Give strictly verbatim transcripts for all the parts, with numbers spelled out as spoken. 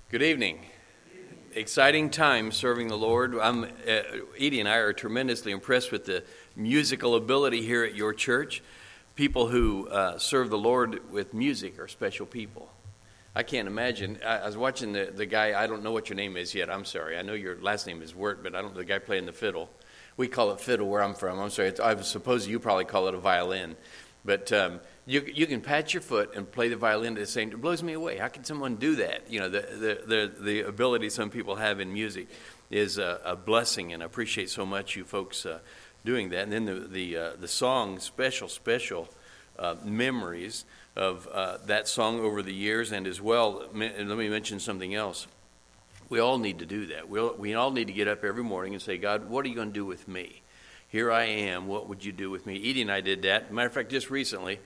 Good evening. Exciting time serving the Lord. I'm, uh, Edie and I are tremendously impressed with the musical ability here at your church. People who uh, serve the Lord with music are special people. I can't imagine. I, I was watching the, the guy, I don't know what your name is yet. I'm sorry. I know your last name is Wirt, but I don't know the guy playing the fiddle. We call it fiddle where I'm from. I'm sorry. It's, I suppose you probably call it a violin. But um, you you can pat your foot and play the violin at the same time. It blows me away. How can someone do that? You know, the the the, the ability some people have in music is a, a blessing, and I appreciate so much you folks uh, doing that. And then the the uh, the song, special special uh, memories of uh, that song over the years, and as well. And let me mention something else. We all need to do that. We all, we all need to get up every morning and say, God, what are you going to do with me? Here I am. What would you do with me? Edie and I did that. Matter of fact, just recently,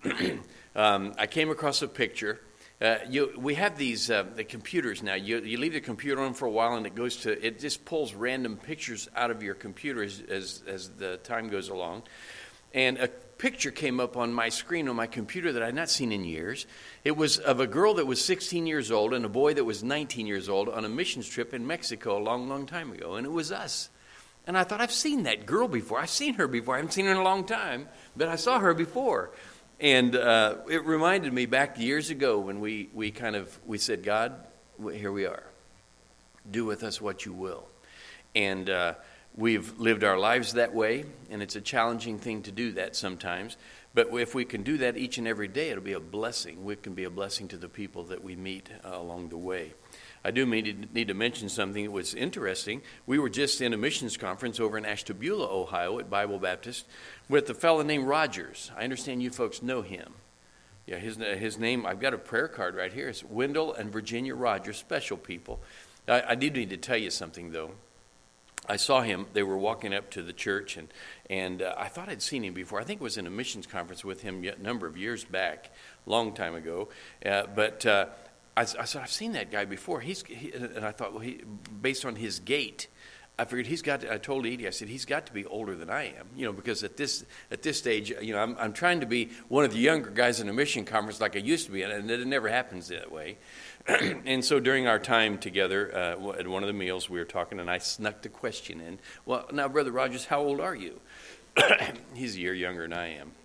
um, I came across a picture. Uh, you, we have these uh, the computers now. You, you leave the computer on for a while, and it goes to it just pulls random pictures out of your computer as as, as the time goes along. And a picture came up on my screen on my computer that I had not seen in years. It was of a girl that was sixteen years old and a boy that was nineteen years old on a missions trip in Mexico a long, long time ago, and it was us. And I thought, I've seen that girl before. I've seen her before. I haven't seen her in a long time, but I saw her before. And uh, it reminded me back years ago when we, we kind of, we said, God, here we are. Do with us what you will. And uh, we've lived our lives that way, and it's a challenging thing to do that sometimes. But if we can do that each and every day, it'll be a blessing. We can be a blessing to the people that we meet uh, along the way. I do need to mention something that was interesting. We were just in a missions conference over in Ashtabula, Ohio, at Bible Baptist, with a fellow named Rogers. I understand you folks know him. Yeah, his his name, I've got a prayer card right here. It's Wendell and Virginia Rogers, special people. I, I did need to tell you something, though. I saw him. They were walking up to the church, and, and uh, I thought I'd seen him before. I think it was in a missions conference with him a number of years back, long time ago. Uh, but... Uh, I, I said, I've seen that guy before. He's, he, and I thought, well, he, based on his gait, I figured he's got to, I told Edie, I said, he's got to be older than I am, you know, because at this at this stage, you know, I'm I'm trying to be one of the younger guys in a mission conference like I used to be, and it never happens that way. And so during our time together uh, at one of the meals, we were talking, and I snuck the question in, well, now, Brother Rogers, how old are you? He's a year younger than I am.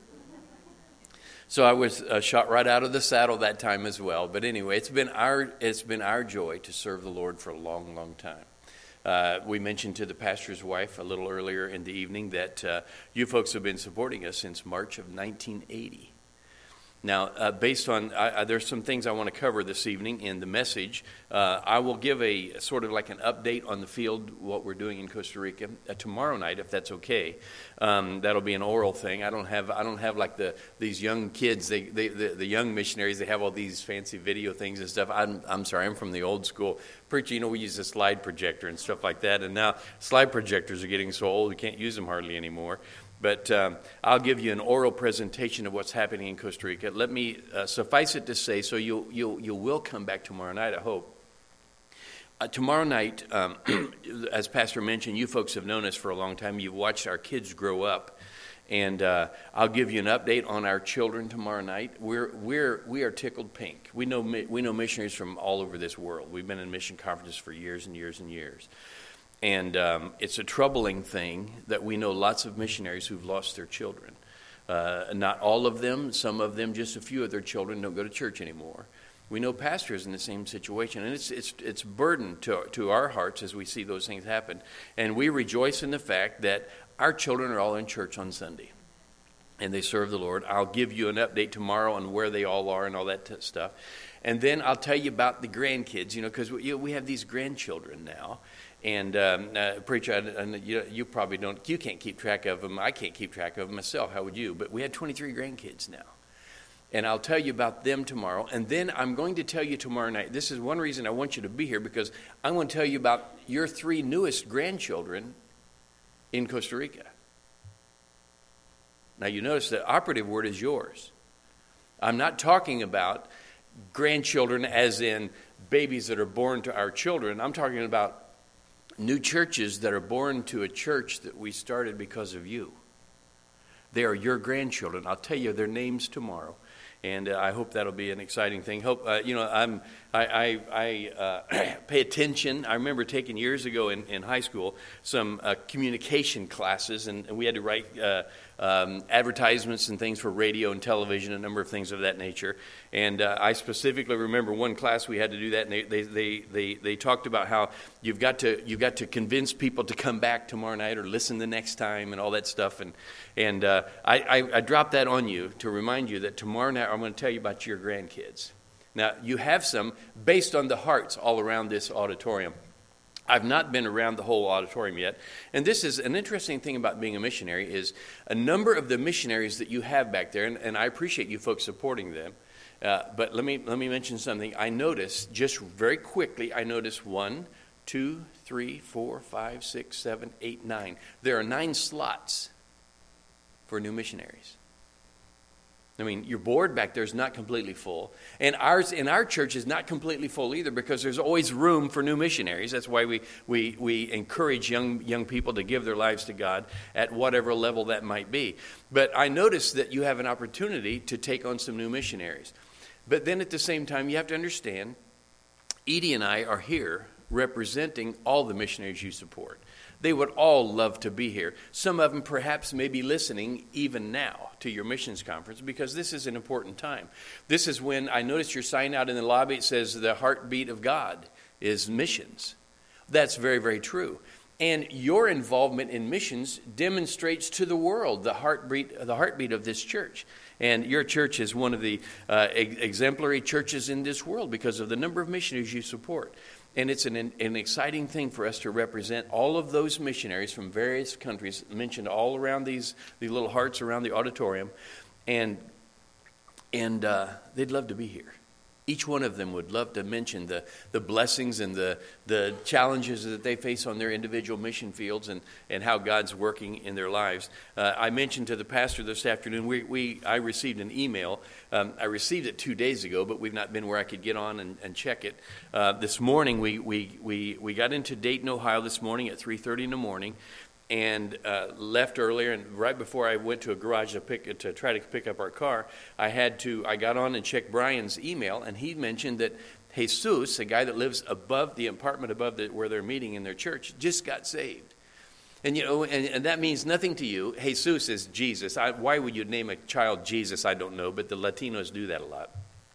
So I was uh, shot right out of the saddle that time as well. But anyway, it's been our it's been our joy to serve the Lord for a long, long time. Uh, we mentioned to the pastor's wife a little earlier in the evening that uh, you folks have been supporting us since March of nineteen eighty. Now, uh, based on, I, I, there's some things I want to cover this evening in the message. Uh, I will give a sort of like an update on the field, what we're doing in Costa Rica uh, tomorrow night, if that's okay. Um, that'll be an oral thing. I don't have, I don't have like the these young kids, they, they the, the young missionaries. They have all these fancy video things and stuff. I'm, I'm sorry, I'm from the old school preacher. You know, we use a slide projector and stuff like that, and now slide projectors are getting so old we can't use them hardly anymore. But um, I'll give you an oral presentation of what's happening in Costa Rica. Let me uh, suffice it to say, so you you you will come back tomorrow night, I hope. Uh, tomorrow night, um, as Pastor mentioned, you folks have known us for a long time. You've watched our kids grow up, and uh, I'll give you an update on our children tomorrow night. We're we're we are tickled pink. We know we know missionaries from all over this world. We've been in mission conferences for years and years and years. And um, it's a troubling thing that we know lots of missionaries who've lost their children. Uh, not all of them, some of them, just a few of their children don't go to church anymore. We know pastors in the same situation, and it's it's it's burden to to our hearts as we see those things happen. And we rejoice in the fact that our children are all in church on Sunday, and they serve the Lord. I'll give you an update tomorrow on where they all are and all that t- stuff. And then I'll tell you about the grandkids, you know, because we, you know, we have these grandchildren now. And um, uh, preacher, and you, you probably don't, you can't keep track of them. I can't keep track of them myself. How would you? But we had twenty-three grandkids now. And I'll tell you about them tomorrow. And then I'm going to tell you tomorrow night. This is one reason I want you to be here, because I'm going to tell you about your three newest grandchildren in Costa Rica. Now you notice the operative word is yours. I'm not talking about grandchildren as in babies that are born to our children. I'm talking about new churches that are born to a church that we started because of you. They are your grandchildren. I'll tell you their names tomorrow. And uh, I hope that'll be an exciting thing. Hope uh, you know I'm I I, I uh, pay attention. I remember taking years ago in, in high school some uh, communication classes, and, and we had to write uh, um, advertisements and things for radio and television, a number of things of that nature. And uh, I specifically remember one class we had to do that, and they they, they they they talked about how you've got to you've got to convince people to come back tomorrow night or listen the next time and all that stuff. And and uh, I, I I dropped that on you to remind you that tomorrow night I'm going to tell you about your grandkids. Now, you have some based on the hearts all around this auditorium. I've not been around the whole auditorium yet. And this is an interesting thing about being a missionary is a number of the missionaries that you have back there, and, and I appreciate you folks supporting them. Uh, but let me let me mention something. I noticed, just very quickly, I noticed one, two, three, four, five, six, seven, eight, nine. There are nine slots for new missionaries. I mean, your board back there is not completely full. And ours in our church is not completely full either because there's always room for new missionaries. That's why we, we, we encourage young young people to give their lives to God at whatever level that might be. But I noticed that you have an opportunity to take on some new missionaries. But then at the same time, you have to understand, Edie and I are here representing all the missionaries you support. They would all love to be here. Some of them perhaps may be listening even now to your missions conference because this is an important time. This is when I noticed your sign out in the lobby. It says the heartbeat of God is missions. That's very, very true. And your involvement in missions demonstrates to the world the heartbeat, the heartbeat of this church. And your church is one of the uh, ex- exemplary churches in this world because of the number of missionaries you support. And it's an, an exciting thing for us to represent all of those missionaries from various countries mentioned all around these, these little hearts around the auditorium. And, and uh, they'd love to be here. Each one of them would love to mention the, the blessings and the, the challenges that they face on their individual mission fields and, and how God's working in their lives. Uh, I mentioned to the pastor this afternoon, we, we I received an email. Um, I received it two days ago, but we've not been where I could get on and, and check it. Uh, this morning, we, we, we, we got into Dayton, Ohio this morning at three thirty in the morning. And uh, left earlier, and right before I went to a garage to pick to try to pick up our car, I had to. I got on and checked Brian's email, and he mentioned that Jesus, a guy that lives above the apartment above the, where they're meeting in their church, just got saved. And you know, and, and that means nothing to you. Jesus is Jesus. I, why would you name a child Jesus? I don't know, but the Latinos do that a lot.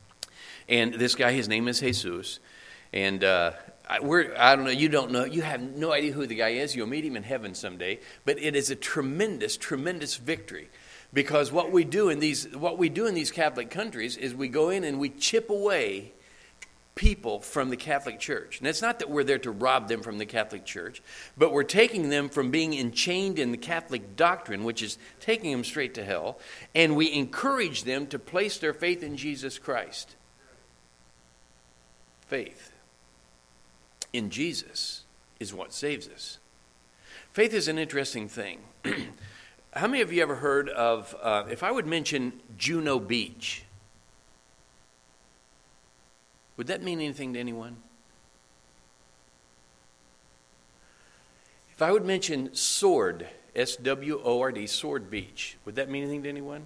And this guy, his name is Jesus, and. Uh, I, we're, I don't know, you don't know, you have no idea who the guy is. You'll meet him in heaven someday. But it is a tremendous, tremendous victory. Because what we do in these what we do in these Catholic countries is we go in and we chip away people from the Catholic Church. And it's not that we're there to rob them from the Catholic Church, but we're taking them from being enchained in the Catholic doctrine, which is taking them straight to hell, and we encourage them to place their faith in Jesus Christ. Faith in Jesus is what saves us. Faith is an interesting thing. How many of you ever heard of, uh, if I would mention Juno Beach, would that mean anything to anyone? If I would mention Sword, S W O R D, Sword Beach, would that mean anything to anyone?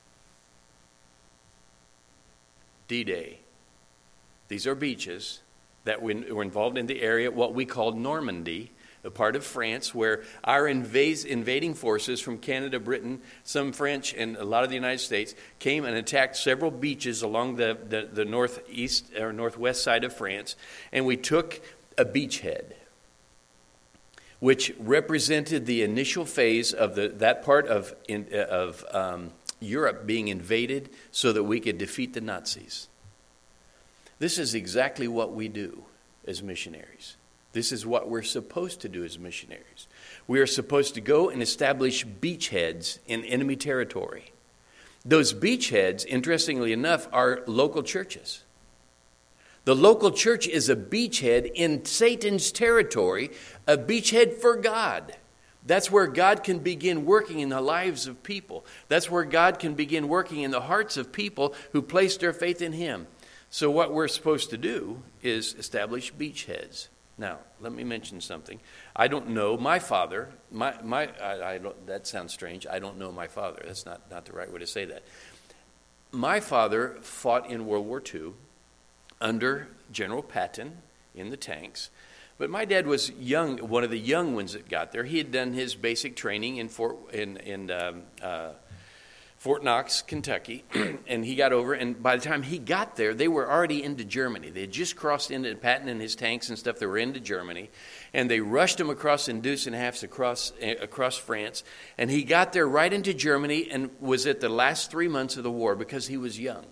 D-Day. These are beaches that were involved in the area, what we call Normandy, a part of France, where our invas- invading forces from Canada, Britain, some French, and a lot of the United States came and attacked several beaches along the, the, the northeast or northwest side of France, and we took a beachhead, which represented the initial phase of the, that part of, in, of um, Europe being invaded so that we could defeat the Nazis. This is exactly what we do as missionaries. This is what we're supposed to do as missionaries. We are supposed to go and establish beachheads in enemy territory. Those beachheads, interestingly enough, are local churches. The local church is a beachhead in Satan's territory, a beachhead for God. That's where God can begin working in the lives of people. That's where God can begin working in the hearts of people who place their faith in Him. So what we're supposed to do is establish beachheads. Now, let me mention something. I don't know my father. My my I, I don't, that sounds strange. I don't know my father. That's not, not the right way to say that. My father fought in World War Two under General Patton in the tanks. But my dad was young, one of the young ones that got there. He had done his basic training in Fort in in um, uh, Fort Knox, Kentucky, and he got over. And by the time he got there, they were already into Germany. They had just crossed into Patton and his tanks and stuff. They were into Germany, and they rushed him across in deuce and halves across across France. And he got there right into Germany and was at the last three months of the war because he was young.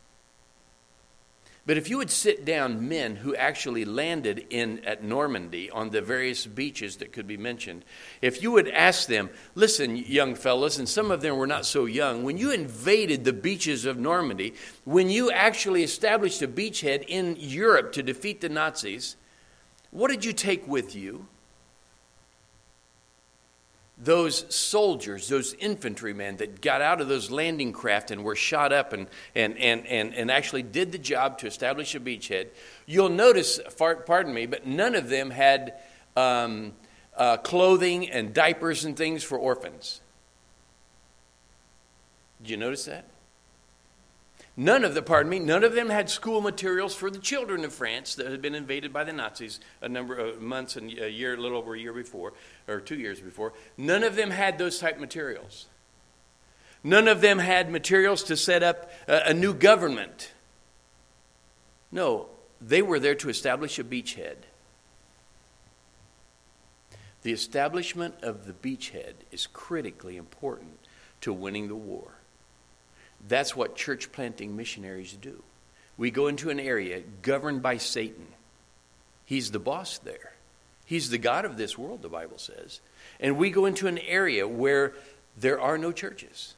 But if you would sit down men who actually landed in at Normandy on the various beaches that could be mentioned, if you would ask them, listen, young fellas, and some of them were not so young, when you invaded the beaches of Normandy, when you actually established a beachhead in Europe to defeat the Nazis, what did you take with you? Those soldiers, those infantrymen that got out of those landing craft and were shot up and, and, and, and, and actually did the job to establish a beachhead, you'll notice, pardon me, but none of them had um, uh, clothing and diapers and things for orphans. Did you notice that? None of the, pardon me, none of them had school materials for the children of France that had been invaded by the Nazis a number of months and a year, a little over a year before, or two years before. None of them had those type materials. None of them had materials to set up a, a new government. No, they were there to establish a beachhead. The establishment of the beachhead is critically important to winning the war. That's what church planting missionaries do. We go into an area governed by Satan. He's the boss there. He's the God of this world, the Bible says. And we go into an area where there are no churches.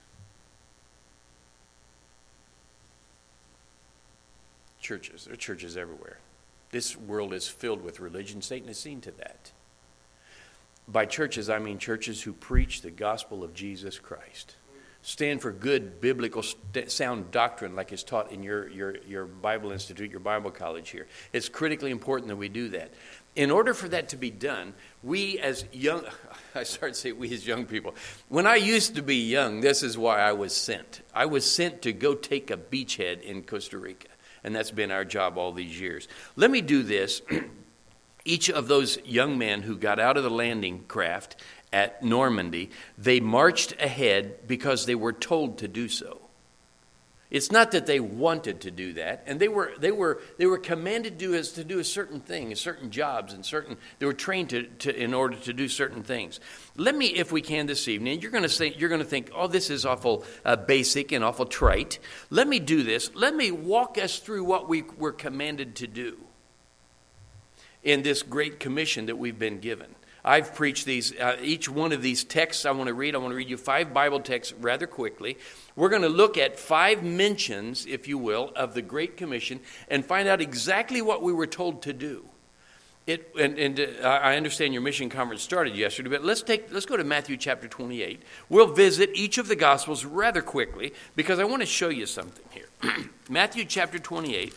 Churches. There are churches everywhere. This world is filled with religion. Satan has seen to that. By churches, I mean churches who preach the gospel of Jesus Christ. Stand for good biblical st- sound doctrine like is taught in your, your, your Bible Institute, your Bible college here. It's critically important that we do that. In order for that to be done, we as young, I started to say we as young people. When I used to be young, this is why I was sent. I was sent to go take a beachhead in Costa Rica. And that's been our job all these years. Let me do this. Each of those young men who got out of the landing craft at Normandy, they marched ahead because they were told to do so. It's not that they wanted to do that, and they were they were they were commanded to do is to do a certain thing, certain jobs, and certain they were trained to, to in order to do certain things. Let me, if we can, this evening. You're going to say you're going to think, oh, this is awful uh, basic and awful trite. Let me do this. Let me walk us through what we were commanded to do in this great commission that we've been given. I've preached these, uh, each one of these texts I want to read. I want to read you five Bible texts rather quickly. We're going to look at five mentions, if you will, of the Great Commission and find out exactly what we were told to do. It, and and uh, I understand your mission conference started yesterday, but let's take let's go to Matthew chapter twenty-eight. We'll visit each of the Gospels rather quickly because I want to show you something here. Matthew chapter twenty-eight.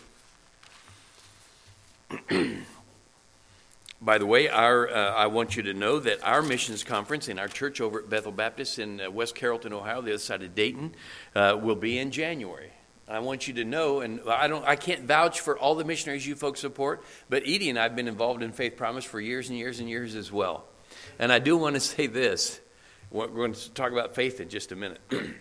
By the way, our uh, I want you to know that our missions conference in our church over at Bethel Baptist in uh, West Carrollton, Ohio, the other side of Dayton, uh, will be in January. I want you to know, and I don't, I can't vouch for all the missionaries you folks support, but Edie and I have been involved in Faith Promise for years and years and years as well. And I do want to say this. We're going to talk about faith in just a minute.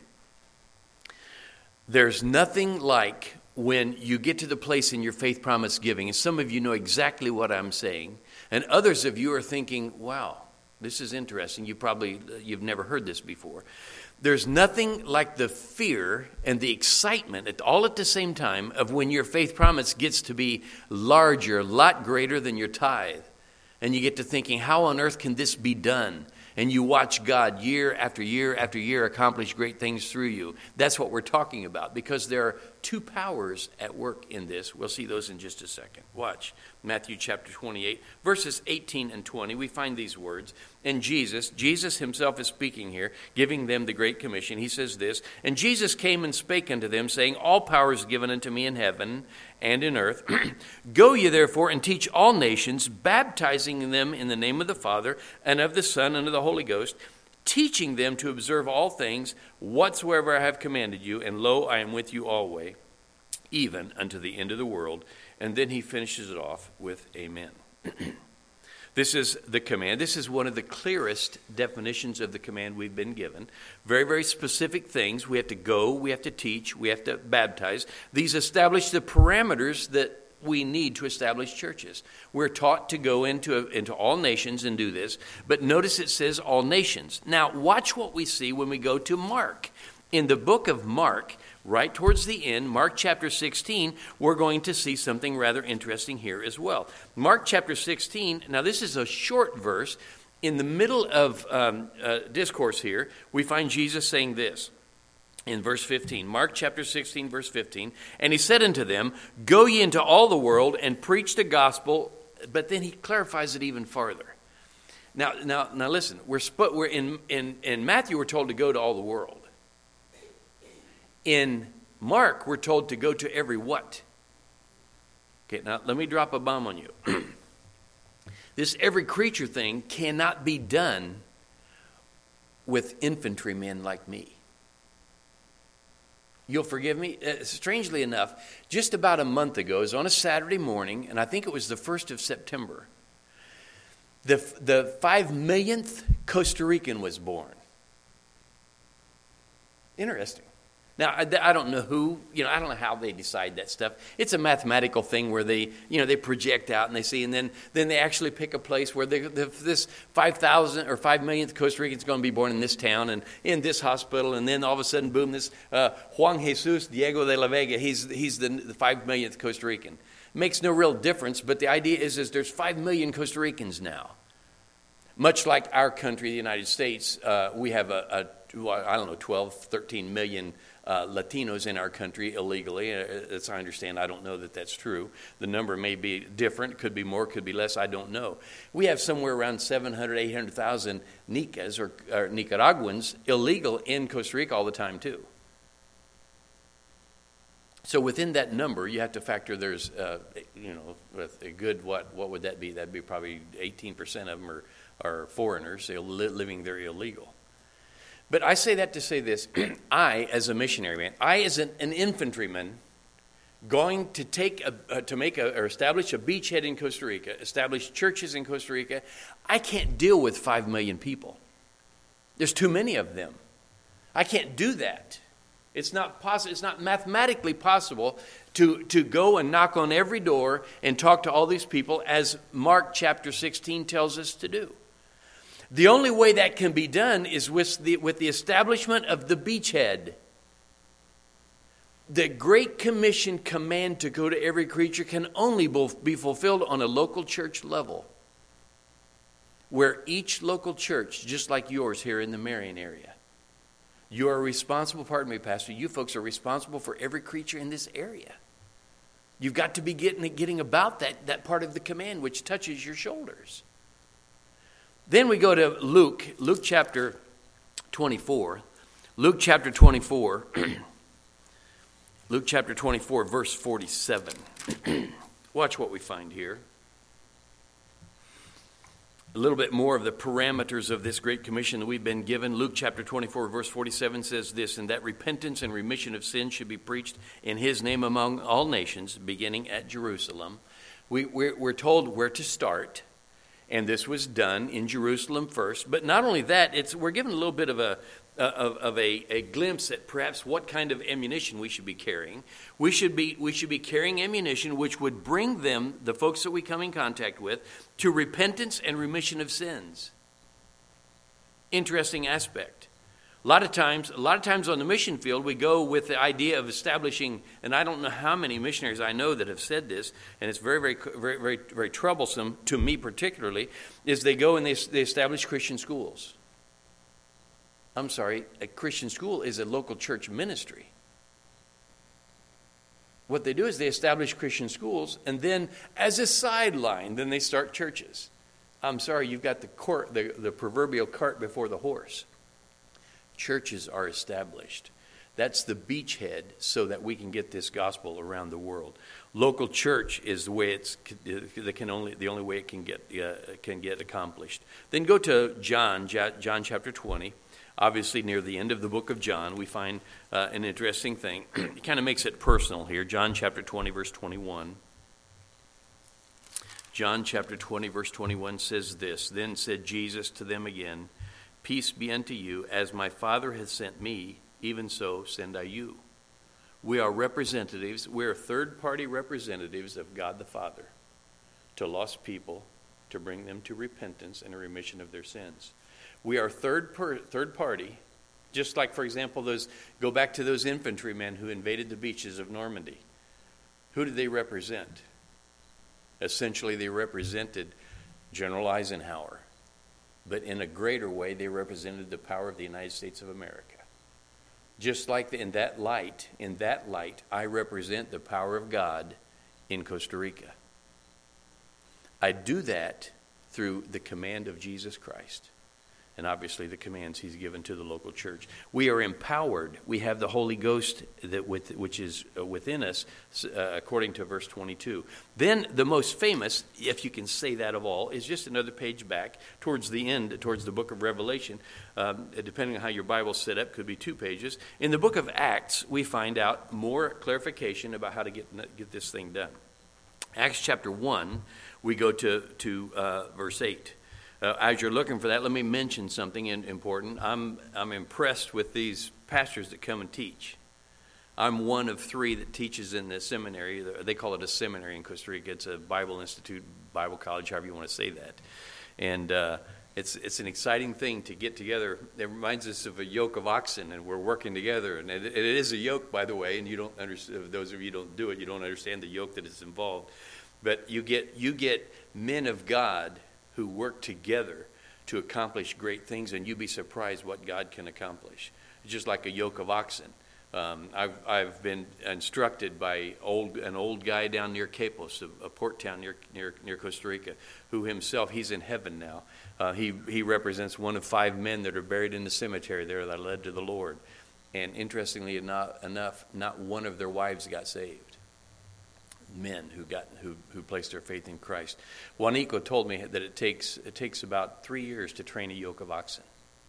There's nothing like when you get to the place in your Faith Promise giving, and some of you know exactly what I'm saying, and others of you are thinking, wow, this is interesting. You probably, you've never heard this before. There's nothing like the fear and the excitement at, all at the same time of when your faith promise gets to be larger, a lot greater than your tithe. And you get to thinking, how on earth can this be done? And you watch God year after year after year accomplish great things through you. That's what we're talking about, because there are two powers at work in this. We'll see those in just a second. Watch Matthew chapter twenty-eight, verses eighteen and twenty. We find these words. And Jesus, Jesus himself is speaking here, giving them the Great Commission. He says this, and Jesus came and spake unto them, saying, all power is given unto me in heaven and in earth. Go ye therefore and teach all nations, baptizing them in the name of the Father and of the Son and of the Holy Ghost, teaching them to observe all things whatsoever I have commanded you, and lo, I am with you always, even unto the end of the world. And then he finishes it off with amen. This is the command. This is one of the clearest definitions of the command we've been given. Very, very specific things. We have to go, we have to teach, we have to baptize. These establish the parameters that we need to establish churches. We're taught to go into, into all nations and do this, but notice it says all nations. Now, watch what we see when we go to Mark. In the book of Mark, right towards the end, Mark chapter sixteen, we're going to see something rather interesting here as well. Mark chapter sixteen, now this is a short verse. In the middle of um, uh, discourse here, we find Jesus saying this in verse fifteen. Mark chapter sixteen, verse fifteen. And he said unto them, go ye into all the world and preach the gospel. But then he clarifies it even farther. Now, now, now listen, we're, sp- we're in, in, in Matthew, we're told to go to all the world. In Mark, we're told to go to every what? Okay, now let me drop a bomb on you. This every creature thing cannot be done with infantrymen like me. You'll forgive me? Uh, strangely enough, just about a month ago, it was on a Saturday morning, and I think it was the first of September, the, the five millionth Costa Rican was born. Interesting. Now, I, I don't know who, you know, I don't know how they decide that stuff. It's a mathematical thing where they, you know, they project out and they see, and then, then they actually pick a place where they, this five thousand or five millionth Costa Rican is going to be born in this town and in this hospital, and then all of a sudden, boom, this uh, Juan Jesus Diego de la Vega, he's, he's the, the five millionth Costa Rican. Makes no real difference, but the idea is, is there's five million Costa Ricans now. Much like our country, the United States, uh, we have a, a, well, I don't know, twelve, thirteen million Uh, Latinos in our country illegally. Uh, as I understand, I don't know that that's true. The number may be different, could be more, could be less, I don't know. We have somewhere around seven hundred, eight hundred thousand Nicas or, or Nicaraguans illegal in Costa Rica all the time too. So within that number, you have to factor there's, uh, you know, with a good, what what would that be? That'd be probably eighteen percent of them are, are foreigners, they're li- living there illegal. But I say that to say this, I, as a missionary man, I, as an, an infantryman, going to take a, uh, to make a, or establish a beachhead in Costa Rica, establish churches in Costa Rica, I can't deal with five million people. There's too many of them. I can't do that. It's not possible. It's not mathematically possible to, to go and knock on every door and talk to all these people, as Mark chapter sixteen tells us to do. The only way that can be done is with the, with the establishment of the beachhead. The Great Commission command to go to every creature can only be fulfilled on a local church level, where each local church, just like yours here in the Marion area, you are responsible, pardon me, Pastor, you folks are responsible for every creature in this area. You've got to be getting, getting about that, that part of the command which touches your shoulders. Then we go to Luke, Luke chapter twenty-four. Luke chapter twenty-four. Luke chapter twenty-four, verse forty-seven. Watch what we find here. A little bit more of the parameters of this great commission that we've been given. Luke chapter twenty-four, verse forty-seven says this, and that repentance and remission of sin should be preached in his name among all nations, beginning at Jerusalem. We, we're, we're told where to start. And this was done in Jerusalem first. But not only that, it's we're given a little bit of a of, of a, a glimpse at perhaps what kind of ammunition we should be carrying. We should be we should be carrying ammunition which would bring them, the folks that we come in contact with, to repentance and remission of sins. Interesting aspect. A lot of times, a lot of times on the mission field, we go with the idea of establishing, and I don't know how many missionaries I know that have said this, and it's very, very, very, very, very troublesome to me particularly, is they go and they, they establish Christian schools. I'm sorry, a Christian school is a local church ministry. What they do is they establish Christian schools, and then as a sideline, then they start churches. I'm sorry, you've got the, court, the, the proverbial cart before the horse. Churches are established. That's the beachhead so that we can get this gospel around the world. Local church is the way it's the can only the only way it can get uh, can get accomplished. Then go to John, John chapter twenty. Obviously, near the end of the book of John, we find uh, an interesting thing. It kind of makes it personal here. John chapter twenty, verse twenty-one. John chapter twenty, verse twenty-one says this, "Then said Jesus to them again, Peace be unto you, as my Father hath sent me, even so send I you." We are representatives, we are third-party representatives of God the Father to lost people, to bring them to repentance and a remission of their sins. We are third per, third party, just like, for example, those go back to those infantrymen who invaded the beaches of Normandy. Who did they represent? Essentially, they represented General Eisenhower. But in a greater way, they represented the power of the United States of America. Just like in that light, in that light, I represent the power of God in Costa Rica. I do that through the command of Jesus Christ, and obviously the commands he's given to the local church. We are empowered. We have the Holy Ghost that with, which is within us, uh, according to verse twenty-two. Then the most famous, if you can say that of all, is just another page back towards the end, towards the book of Revelation. Um, depending on how your Bible's set up, could be two pages. In the book of Acts, we find out more clarification about how to get, get this thing done. Acts chapter one, we go to, to uh, verse eight. Uh, as you're looking for that, let me mention something in, important. I'm I'm impressed with these pastors that come and teach. I'm one of three that teaches in the seminary. They call it a seminary in Costa Rica. It's a Bible Institute, Bible College, however you want to say that. And uh, it's it's an exciting thing to get together. It reminds us of a yoke of oxen, and we're working together. And it, it is a yoke, by the way, and you don't understand. Those of you who don't do it, you don't understand the yoke that is involved. But you get you get men of God who work together to accomplish great things, and you'd be surprised what God can accomplish. It's just like a yoke of oxen. Um, I've I've been instructed by old an old guy down near Capos, a, a port town near near near Costa Rica, who himself, he's in heaven now. Uh, he he represents one of five men that are buried in the cemetery there that led to the Lord. And interestingly enough, enough not one of their wives got saved. Men who got who who placed their faith in Christ. Juanico told me that it takes it takes about three years to train a yoke of oxen.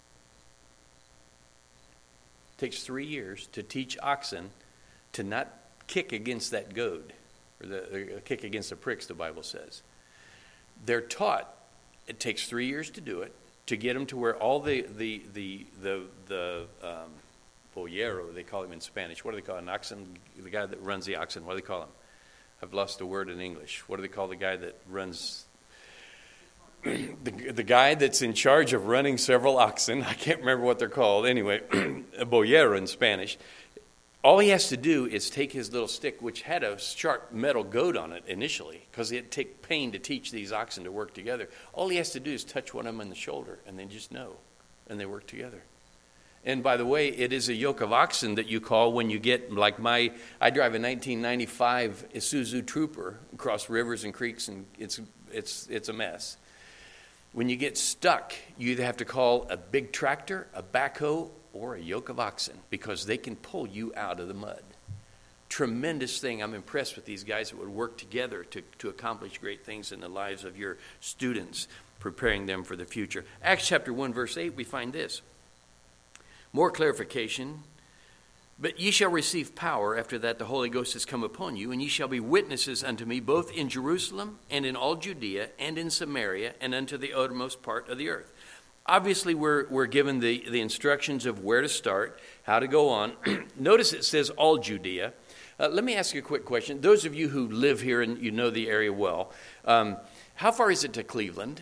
It takes three years to teach oxen to not kick against that goad, or the or kick against the pricks, the Bible says. They're taught. It takes three years to do it, to get them to where all the the the the the um, boyero, they call him in Spanish. What do they call an oxen? The guy that runs the oxen. What do they call him? I've lost the word in English. What do they call the guy that runs, the, the guy that's in charge of running several oxen? I can't remember what they're called. Anyway, a boyero in Spanish. All he has to do is take his little stick, which had a sharp metal goad on it initially, because it'd take pain to teach these oxen to work together. All he has to do is touch one of them in the shoulder, and they just know, and they work together. And by the way, it is a yoke of oxen that you call when you get, like my, I drive a nineteen ninety-five Isuzu Trooper across rivers and creeks, and it's it's it's a mess. When you get stuck, you either have to call a big tractor, a backhoe, or a yoke of oxen, because they can pull you out of the mud. Tremendous thing. I'm impressed with these guys that would work together to, to accomplish great things in the lives of your students, preparing them for the future. Acts chapter one, verse eight, we find this. More clarification. But ye shall receive power after that the Holy Ghost has come upon you, and ye shall be witnesses unto me both in Jerusalem and in all Judea and in Samaria and unto the uttermost part of the earth. Obviously, we're we're given the, the instructions of where to start, how to go on. Notice it says all Judea. Uh, let me ask you a quick question. Those of you who live here and you know the area well, um, how far is it to Cleveland?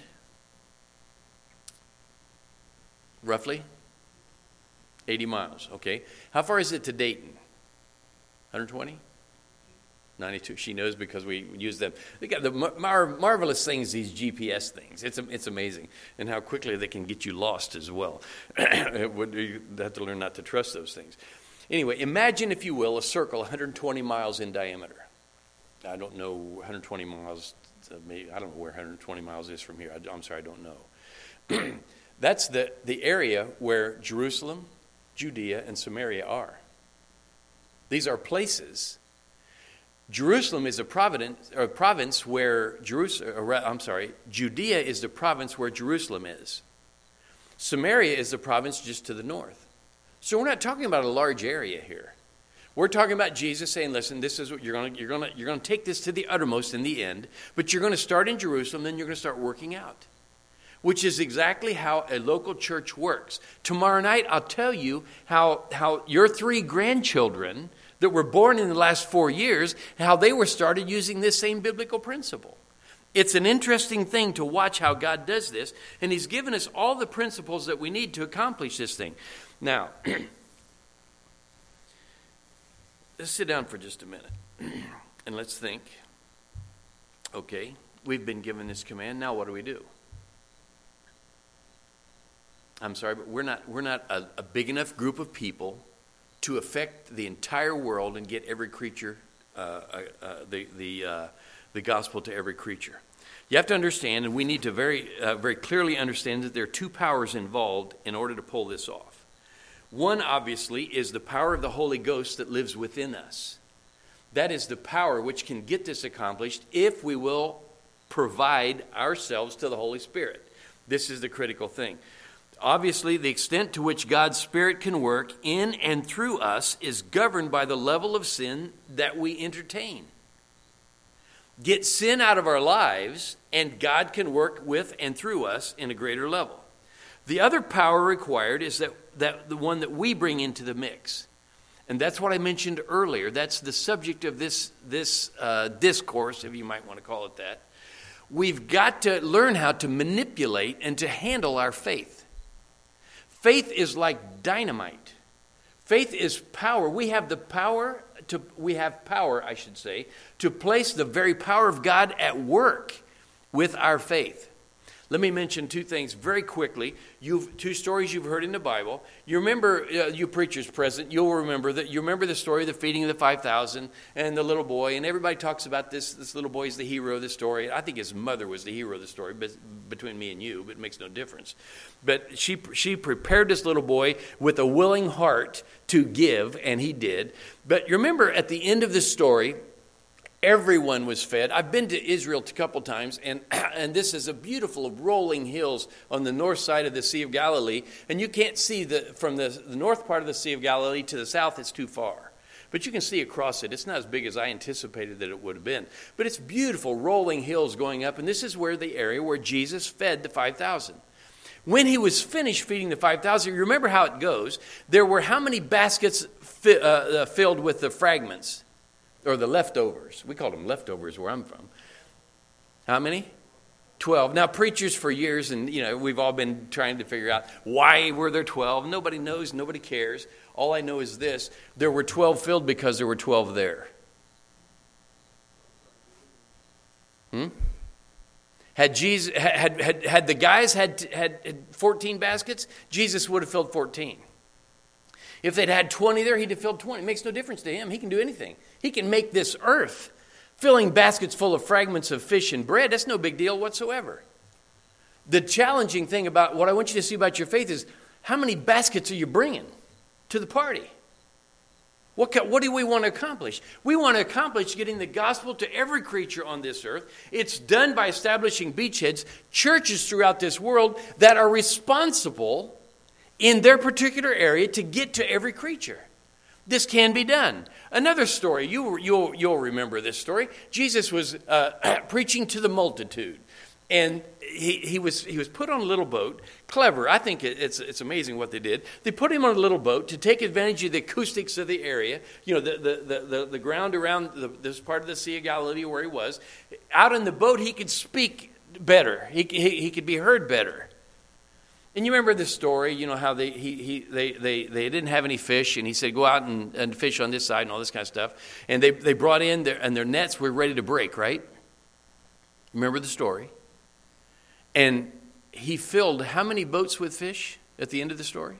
Roughly? eighty miles, okay. How far is it to Dayton? one hundred twenty? ninety-two. She knows because we use them. They got the mar- marvelous things, these G P S things. It's it's amazing. And how quickly they can get you lost as well. You have to learn not to trust those things. Anyway, imagine, if you will, a circle one hundred twenty miles in diameter. I don't know one hundred twenty miles. Maybe, I don't know where one hundred twenty miles is from here. I, I'm sorry, I don't know. That's the, the area where Jerusalem, Judea, and Samaria are. These are places. Jerusalem is a province, or a province where Jerusalem. I'm sorry, Judea is the province where Jerusalem is. Samaria is the province just to the north. So we're not talking about a large area here. We're talking about Jesus saying, listen, this is what you're going to you're going to you're going to take this to the uttermost in the end, but you're going to start in Jerusalem, then you're going to start working out. Which is exactly how a local church works. Tomorrow night, I'll tell you how, how your three grandchildren that were born in the last four years, how they were started using this same biblical principle. It's an interesting thing to watch how God does this, and He's given us all the principles that we need to accomplish this thing. Now, let's sit down for just a minute, and let's think. Okay, we've been given this command, now what do we do? I'm sorry, but we're not we're not a, a big enough group of people to affect the entire world and get every creature uh, uh, uh, the the uh, the gospel to every creature. You have to understand, and we need to very uh, very clearly understand that there are two powers involved in order to pull this off. One, obviously, is the power of the Holy Ghost that lives within us. That is the power which can get this accomplished if we will provide ourselves to the Holy Spirit. This is the critical thing. Obviously, the extent to which God's Spirit can work in and through us is governed by the level of sin that we entertain. Get sin out of our lives, and God can work with and through us in a greater level. The other power required is that, that the one that we bring into the mix. And that's what I mentioned earlier. That's the subject of this, this uh, discourse, if you might want to call it that. We've got to learn how to manipulate and to handle our faith. Faith is like dynamite. Faith is power. We have the power to, we have power, I should say, to place the very power of God at work with our faith. Let me mention two things very quickly. You've, two stories you've heard in the Bible. You remember, uh, you preachers present, you'll remember that. You remember the story of the feeding of the five thousand and the little boy. And everybody talks about this. This little boy is the hero of the story. I think his mother was the hero of the story, but between me and you, but it makes no difference. But she she prepared this little boy with a willing heart to give, and he did. But you remember at the end of the story, everyone was fed. I've been to Israel a couple times, and, and this is a beautiful rolling hills on the north side of the Sea of Galilee. And you can't see the from the, the north part of the Sea of Galilee to the south, it's too far. But you can see across it. It's not as big as I anticipated that it would have been. But it's beautiful rolling hills going up, and this is where the area where Jesus fed the five thousand. When he was finished feeding the five thousand, you remember how it goes. There were how many baskets fi- uh, uh, filled with the fragments? Or the leftovers. We call them leftovers where I'm from. How many? Twelve. Now, preachers for years, and you know, we've all been trying to figure out why were there twelve. Nobody knows. Nobody cares. All I know is this: there were twelve filled because there were twelve there. Hmm? Had Jesus had had had the guys had had, had fourteen baskets, Jesus would have filled fourteen. If they'd had twenty there, he'd have filled twenty. It makes no difference to him. He can do anything. He can make this earth. Filling baskets full of fragments of fish and bread, that's no big deal whatsoever. The challenging thing about what I want you to see about your faith is how many baskets are you bringing to the party? What, ca- what do we want to accomplish? We want to accomplish getting the gospel to every creature on this earth. It's done by establishing beachheads, churches throughout this world that are responsible in their particular area to get to every creature. This can be done. Another story, you, you'll, you'll remember this story. Jesus was uh, preaching to the multitude, and he, he was he was put on a little boat. Clever. I think it, it's it's amazing what they did. They put him on a little boat to take advantage of the acoustics of the area, you know, the, the, the, the, the ground around the, this part of the Sea of Galilee where he was. Out in the boat, he could speak better. He, he, he could be heard better. And you remember the story, you know, how they he, he they, they they didn't have any fish, and he said, go out and, and fish on this side and all this kind of stuff. And they, they brought in, their, and their nets were ready to break, right? Remember the story? And he filled how many boats with fish at the end of the story?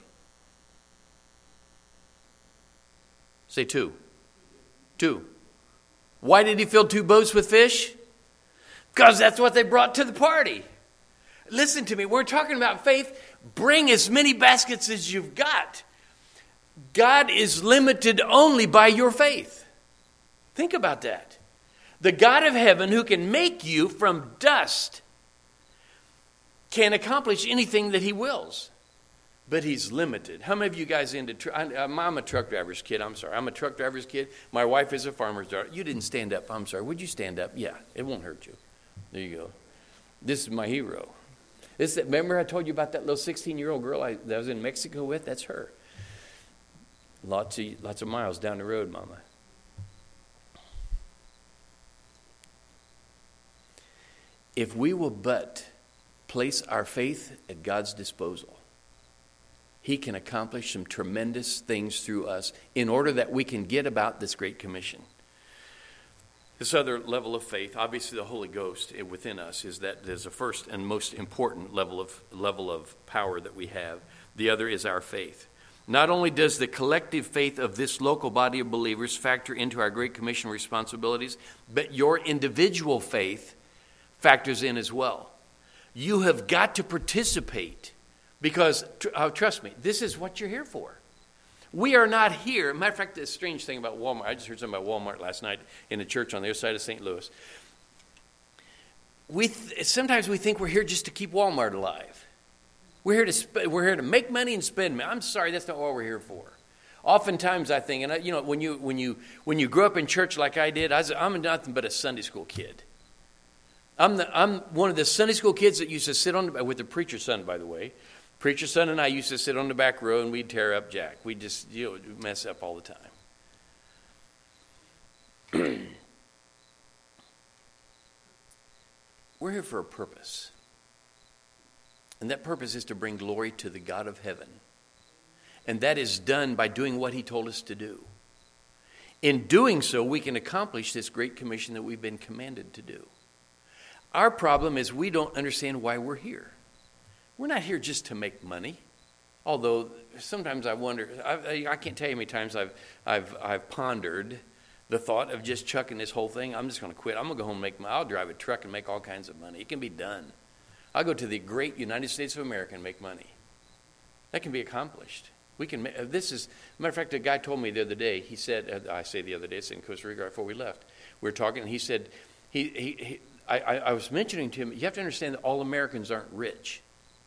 Say two. Two. Why did he fill two boats with fish? Because that's what they brought to the party. Listen to me, we're talking about faith. Bring as many baskets as you've got. God is limited only by your faith. Think about that. The God of heaven who can make you from dust can accomplish anything that he wills. but he's limited. How many of you guys into, tr- I, I'm a truck driver's kid, I'm sorry. I'm a truck driver's kid. My wife is a farmer's daughter. You didn't stand up, I'm sorry. Would you stand up? Yeah, it won't hurt you. There you go. This is my hero. This, remember I told you about that little sixteen-year-old girl I, that I was in Mexico with? That's her. Lots of, lots of miles down the road, Mama. If we will but place our faith at God's disposal, he can accomplish some tremendous things through us in order that we can get about this Great Commission. This other level of faith, obviously the Holy Ghost within us, is that there's a first and most important level of level of power that we have. The other is our faith. Not only does the collective faith of this local body of believers factor into our Great Commission responsibilities, but your individual faith factors in as well. You have got to participate because, uh, trust me, this is what you're here for. We are not here. Matter of fact, the strange thing about Walmart, I just heard something about Walmart last night in a church on the other side of Saint Louis. We th- sometimes we think we're here just to keep Walmart alive. We're here to sp- we're here to make money and spend money. I'm sorry, that's not what we're here for. Oftentimes I think, and I, you know, when you when you when you grew up in church like I did, I was, I'm nothing but a Sunday school kid. I'm the I'm one of the Sunday school kids that used to sit on the, with the preacher's son, by the way. Preacher's son and I used to sit on the back row and we'd tear up Jack. We'd just, you know, mess up all the time. We're here for a purpose. And that purpose is to bring glory to the God of heaven. And that is done by doing what he told us to do. In doing so, we can accomplish this great commission that we've been commanded to do. Our problem is we don't understand why we're here. We're not here just to make money. Although sometimes I wonder, I, I can't tell you how many times I've, I've, I've pondered the thought of just chucking this whole thing. I'm just going to quit. I'm going to go home and make my, I'll drive a truck and make all kinds of money. It can be done. I'll go to the great United States of America and make money. That can be accomplished. We can. This is, matter of fact, a guy told me the other day, he said, I say the other day, it's in Costa Rica before we left. We were talking and he said, he, he, he I, I was mentioning to him, you have to understand that all Americans aren't rich.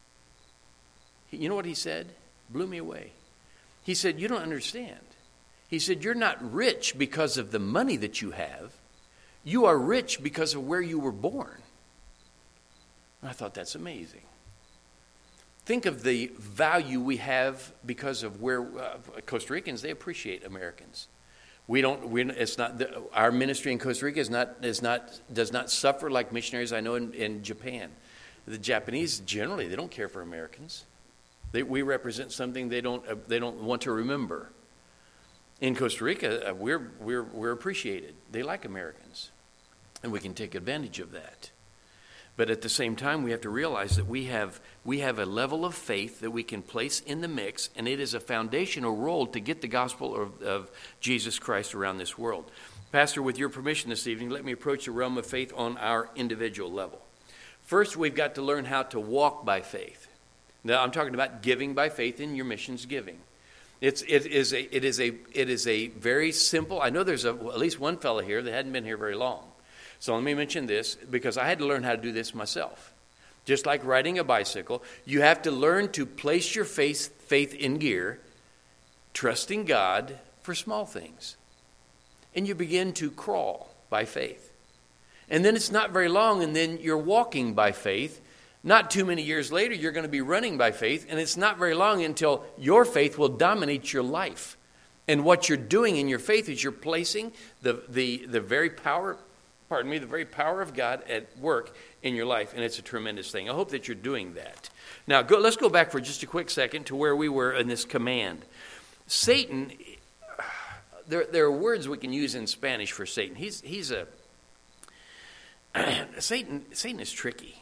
You know what he said? Blew me away. He said, you don't understand. He said, you're not rich because of the money that you have. You are rich because of where you were born. And I thought that's amazing. Think of the value we have because of where uh, Costa Ricans, they appreciate Americans. We don't. We, it's not the, our ministry in Costa Rica is not is not does not suffer like missionaries I know in, in Japan. The Japanese generally they don't care for Americans. They, we represent something they don't uh, they don't want to remember. In Costa Rica, uh, we're we're we're appreciated. They like Americans, and we can take advantage of that. But at the same time, we have to realize that we have we have a level of faith that we can place in the mix, and it is a foundational role to get the gospel of, of Jesus Christ around this world. Pastor, with your permission this evening, let me approach the realm of faith on our individual level. First, we've got to learn how to walk by faith. Now, I'm talking about giving by faith in your missions giving. It's it is a it is a it is a very simple. I know there's a, at least one fellow here that hadn't been here very long. So let me mention this because I had to learn how to do this myself. Just like riding a bicycle, you have to learn to place your faith, faith in gear, trusting God for small things. And you begin to crawl by faith. And then it's not very long, and then you're walking by faith. Not too many years later, you're going to be running by faith, and it's not very long until your faith will dominate your life. And what you're doing in your faith is you're placing the, the, the very power Pardon me, the very power of God at work in your life, and it's a tremendous thing. I hope that you're doing that. Now, go, let's go back for just a quick second to where we were in this command. Satan, there, there are words we can use in Spanish for Satan. He's he's a Satan. Satan is tricky.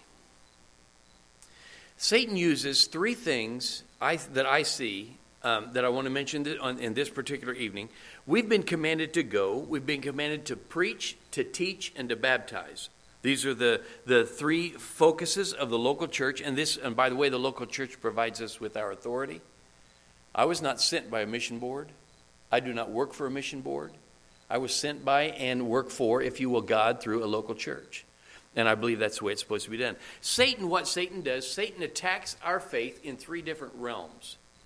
Satan uses three things I, that I see. Um, that I want to mention on, in this particular evening. We've been commanded to go. We've been commanded to preach, to teach, and to baptize. These are the, the three focuses of the local church. And this, and by the way, the local church provides us with our authority. I was not sent by a mission board. I do not work for a mission board. I was sent by and work for, if you will, God through a local church. And I believe that's the way it's supposed to be done. Satan, what Satan does, Satan attacks our faith in three different realms.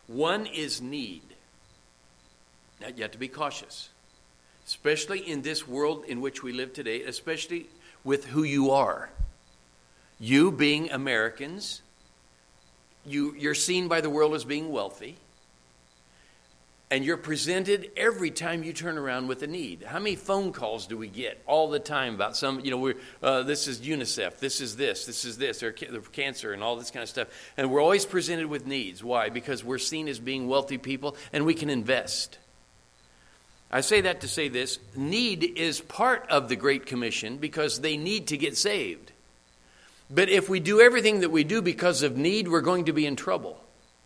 One is need. Now, you have to be cautious, especially in this world in which we live today, especially with who you are. You being Americans, you, you're seen by the world as being wealthy. And you're presented every time you turn around with a need. How many phone calls do we get all the time about some, you know, we're, uh, this is UNICEF, this is this, this is this, or ca- cancer and all this kind of stuff. And we're always presented with needs. Why? Because we're seen as being wealthy people and we can invest. I say that to say this. Need is part of the Great Commission because they need to get saved. But if we do everything that we do because of need, we're going to be in trouble.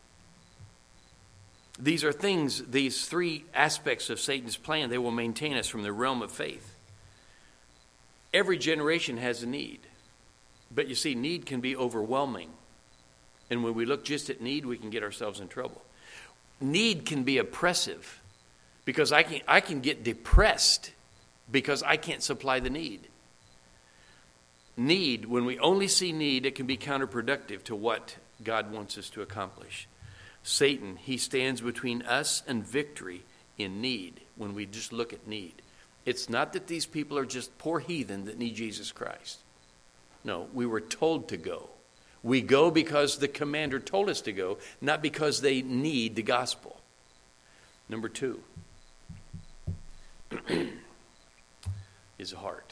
These are things, these three aspects of Satan's plan, they will maintain us from the realm of faith. Every generation has a need. But you see, need can be overwhelming. And when we look just at need, we can get ourselves in trouble. Need can be oppressive because I can, I can get depressed because I can't supply the need. Need, when we only see need, it can be counterproductive to what God wants us to accomplish. Satan, he stands between us and victory in need when we just look at need. It's not that these people are just poor heathen that need Jesus Christ. No, we were told to go. We go because the commander told us to go, not because they need the gospel. Number two is heart.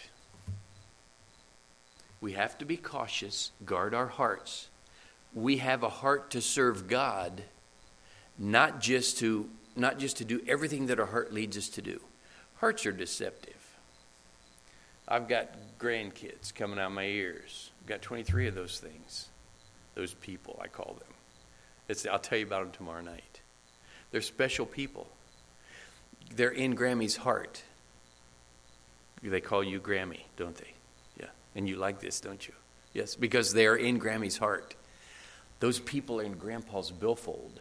We have to be cautious, guard our hearts. We have a heart to serve God, not just to not just to do everything that our heart leads us to do. Hearts are deceptive. I've got grandkids coming out of my ears. I've got twenty-three of those things. Those people, I call them. It's, I'll tell you about them tomorrow night. They're special people. They're in Grammy's heart. They call you Grammy, don't they? Yeah. And you like this, don't you? Yes, because they are in Grammy's heart. Those people are in Grandpa's billfold.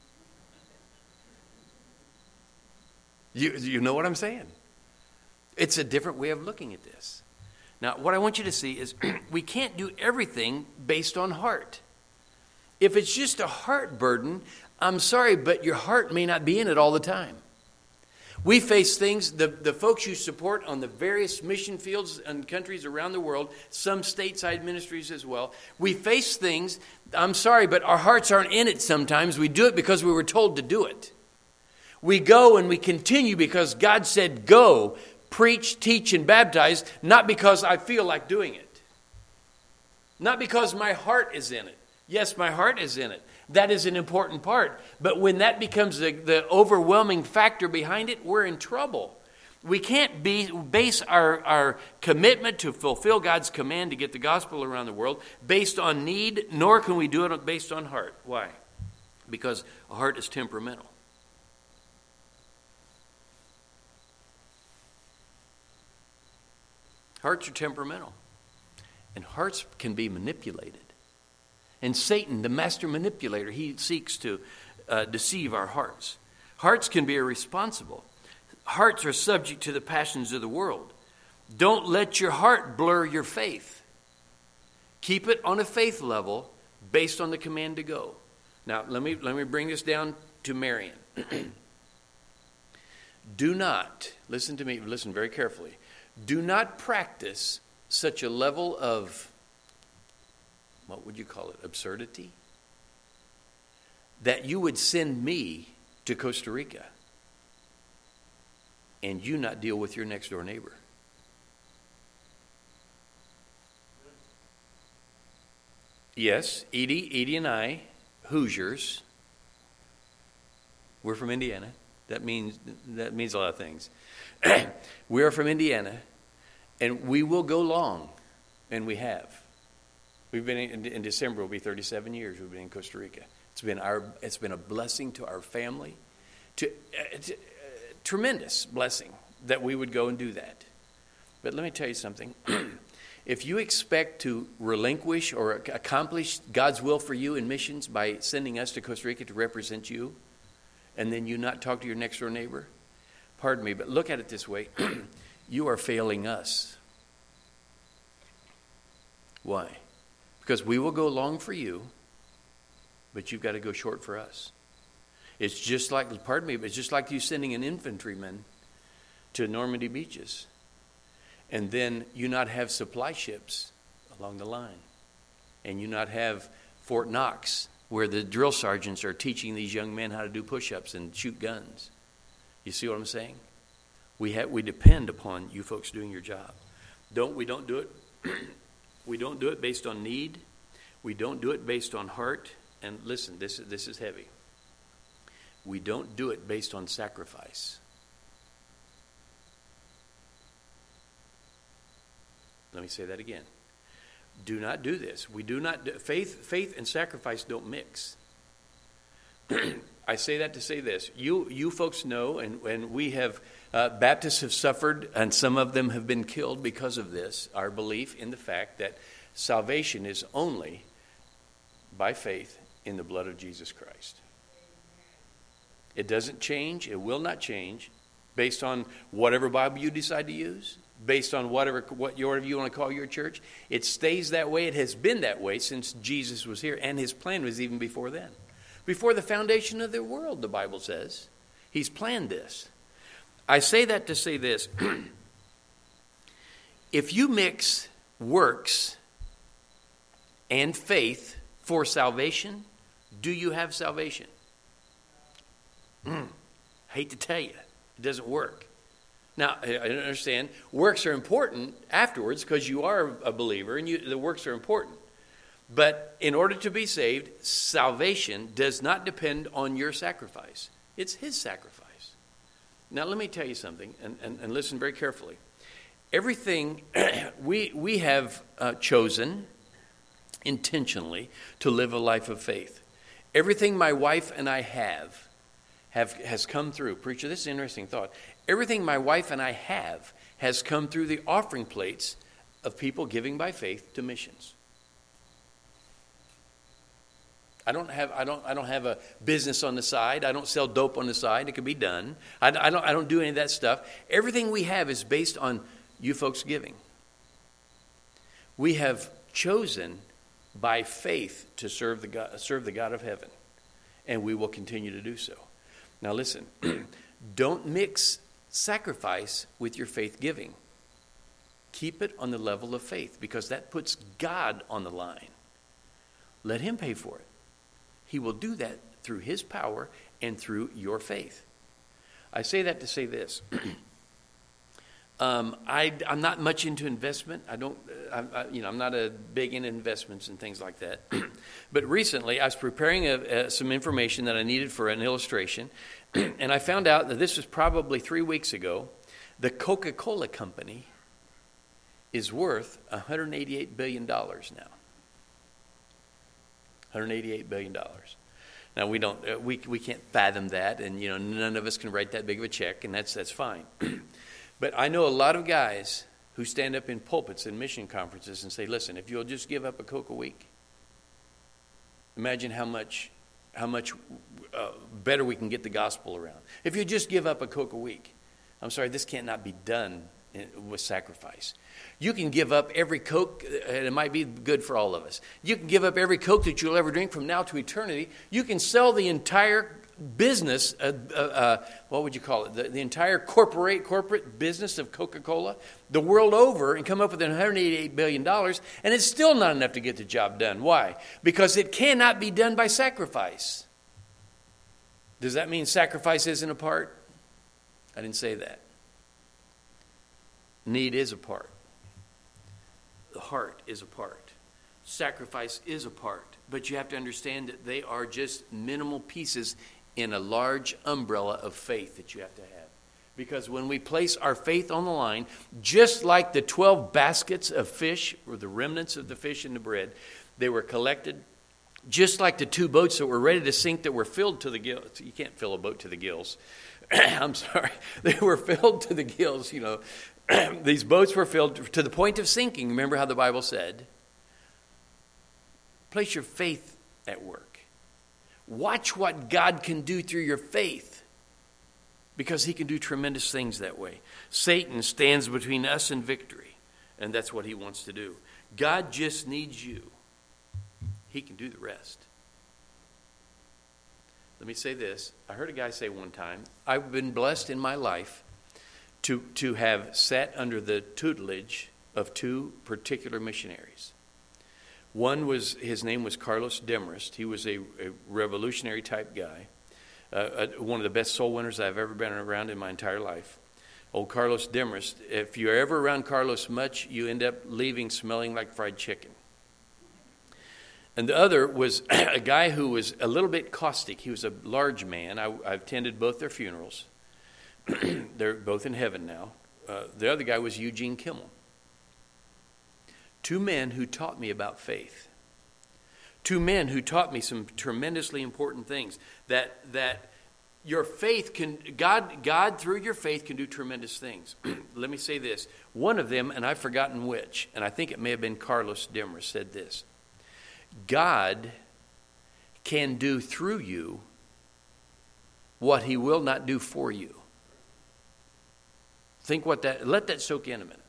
You, you know what I'm saying? It's a different way of looking at this. Now, what I want you to see is we can't do everything based on heart. If it's just a heart burden, I'm sorry, but your heart may not be in it all the time. We face things, the, the folks you support on the various mission fields and countries around the world, some stateside ministries as well, we face things, I'm sorry, but our hearts aren't in it sometimes. We do it because we were told to do it. We go and we continue because God said go, preach, teach, and baptize, not because I feel like doing it. Not because my heart is in it. Yes, my heart is in it. That is an important part. But when that becomes the, the overwhelming factor behind it, we're in trouble. We can't be, base our, our commitment to fulfill God's command to get the gospel around the world based on need, nor can we do it based on heart. Why? Because a heart is temperamental. Hearts are temperamental. And hearts can be manipulated. And Satan, the master manipulator, he seeks to uh, deceive our hearts. Hearts can be irresponsible. Hearts are subject to the passions of the world. Don't let your heart blur your faith. Keep it on a faith level based on the command to go. Now, let me, let me bring this down to Marion. Do not, listen to me, listen very carefully. Do not practice such a level of, what would you call it, absurdity? That you would send me to Costa Rica and you not deal with your next door neighbor. Yes, Edie, Edie and I, Hoosiers, we're from Indiana. That means that means a lot of things. We are from Indiana, and we will go long, and we have. We've been in, in December. Will be thirty-seven years. We've been in Costa Rica. It's been our. It's been a blessing to our family, to, uh, to uh, tremendous blessing that we would go and do that. But let me tell you something. If you expect to relinquish or accomplish God's will for you in missions by sending us to Costa Rica to represent you, and then you not talk to your next door neighbor, pardon me, but look at it this way. You are failing us. Why? Because we will go long for you, but you've got to go short for us. It's just like, pardon me, but it's just like you sending an infantryman to Normandy beaches, and then you not have supply ships along the line, and you not have Fort Knox, where the drill sergeants are teaching these young men how to do push-ups and shoot guns. You see what I'm saying? We have we depend upon you folks doing your job. Don't we don't do it we don't do it based on need. We don't do it based on heart. And listen, this this is heavy. We don't do it based on sacrifice. Let me say that again. Do not do this. We do not do, faith faith and sacrifice don't mix. I say that to say this. You you folks know, and, and we have, uh, Baptists have suffered, and some of them have been killed because of this, our belief in the fact that salvation is only by faith in the blood of Jesus Christ. It doesn't change. It will not change based on whatever Bible you decide to use, based on whatever what whatever you want to call your church. It stays that way. It has been that way since Jesus was here, and his plan was even before then. Before the foundation of the world, the Bible says. He's planned this. I say that to say this. If you mix works and faith for salvation, do you have salvation? Mm, I hate to tell you, it doesn't work. Now, I understand works are important afterwards because you are a believer and you, the works are important. But in order to be saved, salvation does not depend on your sacrifice. It's his sacrifice. Now, let me tell you something, and, and, and listen very carefully. Everything we, we have uh, chosen intentionally to live a life of faith. Everything my wife and I have, have has come through. Preacher, this is an interesting thought. Everything my wife and I have has come through the offering plates of people giving by faith to missions. I don't have I don't I don't have a business on the side. I don't sell dope on the side. It can be done. I, I don't I don't do any of that stuff. Everything we have is based on you folks giving. We have chosen by faith to serve the God, serve the God of heaven, and we will continue to do so. Now listen, don't mix sacrifice with your faith giving. Keep it on the level of faith because that puts God on the line. Let him pay for it. He will do that through his power and through your faith. I say that to say this. um, I, I'm not much into investment. I don't, I, I, you know, I'm not a big into investments and things like that. But recently, I was preparing a, a, some information that I needed for an illustration, and I found out that this was probably three weeks ago. The Coca-Cola Company is worth one hundred eighty-eight billion dollars now. one hundred eighty-eight billion dollars. Now we don't, uh, we we can't fathom that, and you know none of us can write that big of a check, and that's that's fine. But I know a lot of guys who stand up in pulpits and mission conferences and say, "Listen, if you'll just give up a Coke a week, imagine how much how much uh, better we can get the gospel around. If you just give up a Coke a week, I'm sorry, this cannot be done with sacrifice. You can give up every Coke, and it might be good for all of us. You can give up every Coke that you'll ever drink from now to eternity. You can sell the entire business, uh, uh, uh, what would you call it, the, the entire corporate corporate business of Coca-Cola, the world over, and come up with one hundred eighty-eight billion dollars, and it's still not enough to get the job done. Why? Because it cannot be done by sacrifice. Does that mean sacrifice isn't a part? I didn't say that. Need is a part. The heart is a part. Sacrifice is a part. But you have to understand that they are just minimal pieces in a large umbrella of faith that you have to have. Because when we place our faith on the line, just like the twelve baskets of fish, or the remnants of the fish and the bread, they were collected. Just like the two boats that were ready to sink that were filled to the gills. You can't fill a boat to the gills. I'm sorry. They were filled to the gills, you know. These boats were filled to the point of sinking. Remember how the Bible said? Place your faith at work. Watch what God can do through your faith, because he can do tremendous things that way. Satan stands between us and victory, and that's what he wants to do. God just needs you. He can do the rest. Let me say this. I heard a guy say one time, I've been blessed in my life to, to have sat under the tutelage of two particular missionaries. One was, his name was Carlos Demarest. He was a, a revolutionary type guy, uh, one of the best soul winners I've ever been around in my entire life. Old Carlos Demarest, if you're ever around Carlos much, you end up leaving smelling like fried chicken. And the other was a guy who was a little bit caustic. He was a large man. I, I've attended both their funerals. They're both in heaven now. Uh, the other guy was Eugene Kimmel. Two men who taught me about faith. Two men who taught me some tremendously important things. That that your faith can, God, God through your faith can do tremendous things. Let me say this. One of them, and I've forgotten which, and I think it may have been Carlos Demarest, said this. God can do through you what he will not do for you. Think what that, let that soak in a minute.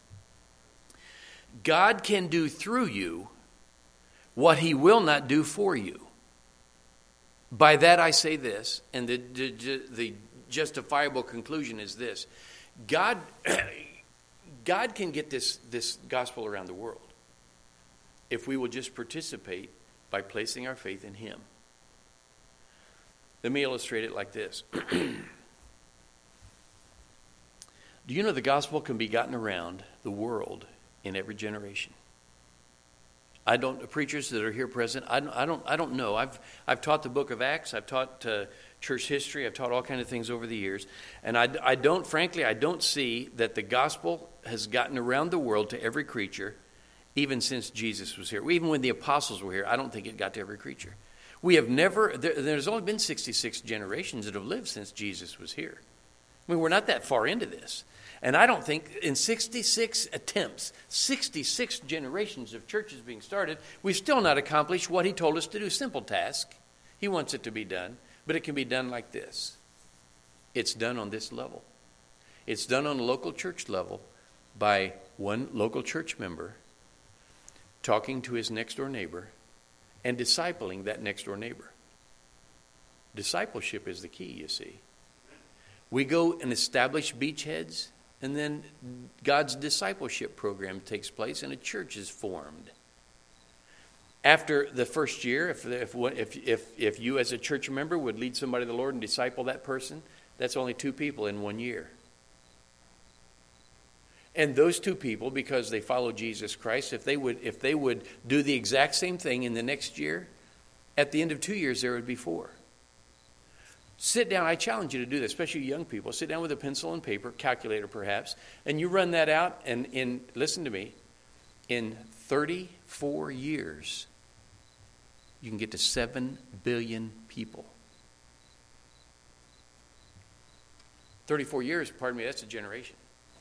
God can do through you what he will not do for you. By that I say this, and the, the, the justifiable conclusion is this. God, God can get this, this gospel around the world if we will just participate by placing our faith in him. Let me illustrate it like this. Do you know the gospel can be gotten around the world in every generation? I don't, the preachers that are here present, I don't, I don't, I don't know. I've, I've taught the book of Acts. I've taught uh, church history. I've taught all kinds of things over the years. And I, I don't, frankly, I don't see that the gospel has gotten around the world to every creature, even since Jesus was here. Even when the apostles were here, I don't think it got to every creature. We have never, there, there's only been sixty-six generations that have lived since Jesus was here. I mean, we're not that far into this. And I don't think in sixty-six attempts, sixty-six generations of churches being started, we've still not accomplished what he told us to do. Simple task. He wants it to be done, but it can be done like this. It's done on this level. It's done on a local church level by one local church member talking to his next door neighbor and discipling that next door neighbor. Discipleship is the key, you see. We go and establish beachheads, and then God's discipleship program takes place and a church is formed. After the first year, if, if, if, if, if you as a church member would lead somebody to the Lord and disciple that person, that's only two people in one year. And those two people, because they follow Jesus Christ, if they would, if they would do the exact same thing in the next year, at the end of two years there would be four. Sit down. I challenge you to do this, especially young people. Sit down with a pencil and paper, calculator perhaps, and you run that out, and in, listen to me, in thirty-four years, you can get to seven billion people. thirty-four years, pardon me, that's a generation.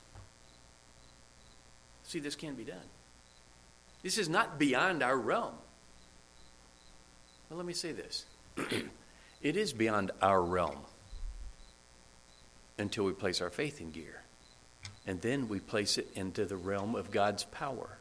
See, this can be done. This is not beyond our realm. Well, let me say this. It is beyond our realm until we place our faith in gear. And then we place it into the realm of God's power,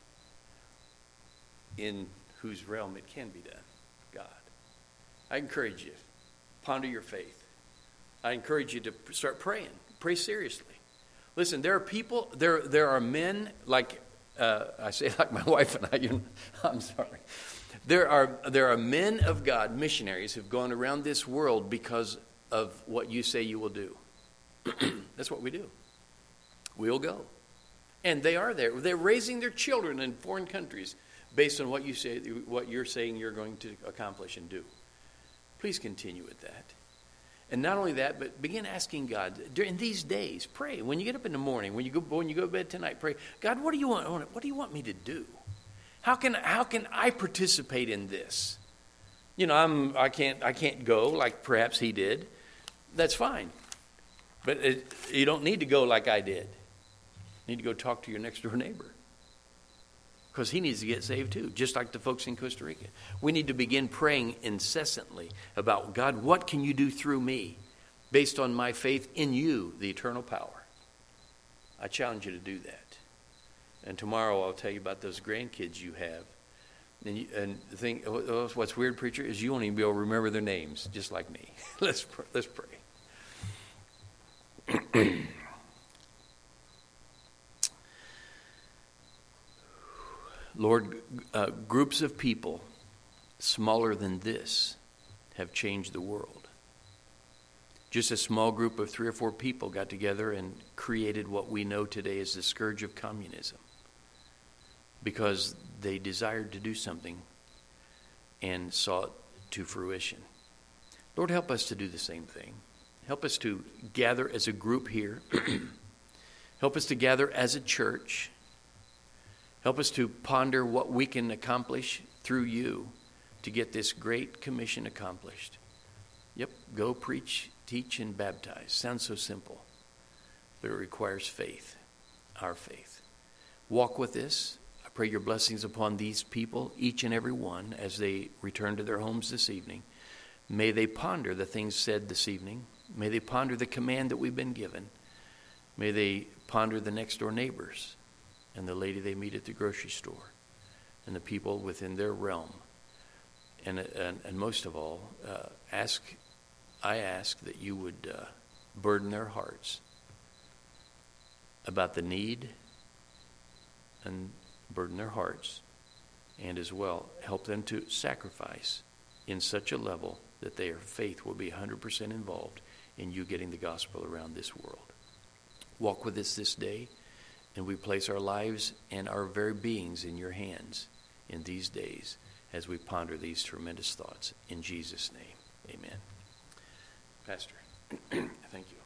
in whose realm it can be done, God. I encourage you, ponder your faith. I encourage you to start praying. Pray seriously. Listen, there are people, there there are men like, uh, I say like my wife and I, you know, I'm sorry. There are there are men of God, missionaries, who've gone around this world because of what you say you will do. That's what we do. We'll go. And they are there. They're raising their children in foreign countries based on what you say, what you're saying you're going to accomplish and do. Please continue with that. And not only that, but begin asking God during these days. Pray when you get up in the morning, when you go when you go to bed tonight. Pray, God, what do you want? What do you want me to do? How can how can I participate in this? You know, I'm I can't I can't go like perhaps he did. That's fine, but it, you don't need to go like I did. You need to go talk to your next door neighbor, because he needs to get saved too, just like the folks in Costa Rica. We need to begin praying incessantly about, God, what can you do through me based on my faith in you, the eternal power? I challenge you to do that. And tomorrow I'll tell you about those grandkids you have And, you, and the thing, what's weird, preacher, is you won't even be able to remember their names, just like me. let's pr- let's pray. Lord, uh, groups of people smaller than this have changed the world. Just a small group of three or four people got together and created what we know today as the scourge of communism, because they desired to do something and saw it to fruition. Lord, help us to do the same thing. Help us to gather as a group here. Help us to gather as a church. Help us to ponder what we can accomplish through you to get this great commission accomplished. Yep, go preach, teach, and baptize. Sounds so simple, but it requires faith, our faith. Walk with us. I pray your blessings upon these people, each and every one, as they return to their homes this evening. May they ponder the things said this evening. May they ponder the command that we've been given. May they ponder the next door neighbors and the lady they meet at the grocery store and the people within their realm. And, and, and most of all, uh, ask, I ask that you would uh, burden their hearts about the need, and burden their hearts, and as well help them to sacrifice in such a level that their faith will be one hundred percent involved in you getting the gospel around this world. Walk with us this day, and we place our lives and our very beings in your hands in these days as we ponder these tremendous thoughts. In Jesus' name, amen. Pastor, thank you.